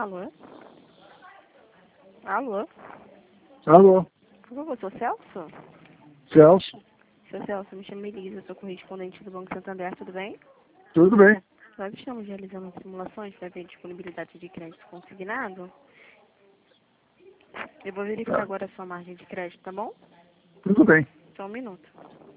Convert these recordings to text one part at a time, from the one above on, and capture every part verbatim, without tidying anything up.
Alô? Alô? Alô? Por favor, sou Celso? Celso? Seu Celso, me chamo Elisa, sou correspondente do Banco Santander, tudo bem? Tudo bem? Nós estamos realizando simulações para ver disponibilidade de crédito consignado. Eu vou verificar Tá. agora a sua margem de crédito, tá bom? Tudo bem. Só um minuto.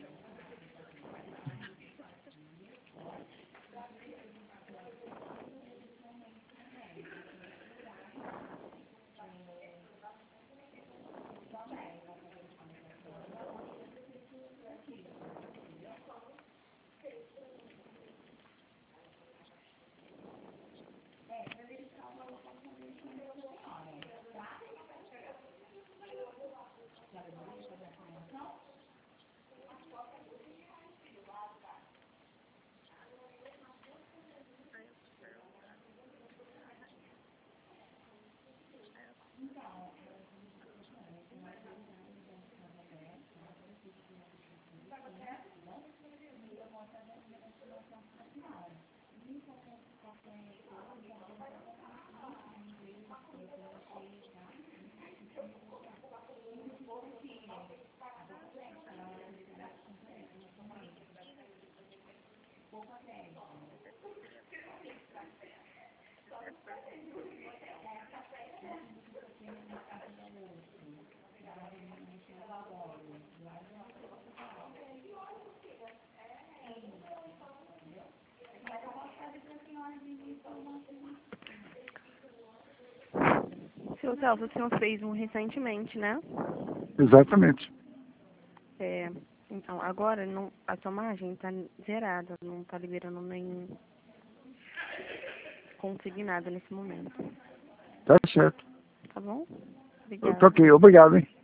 Seu Celso, o senhor fez um recentemente, né? Exatamente. É, então, agora não, a sua margem está zerada, não está liberando nem consignado nesse momento. Tá certo. Tá bom? Obrigada. Ok, obrigado, hein?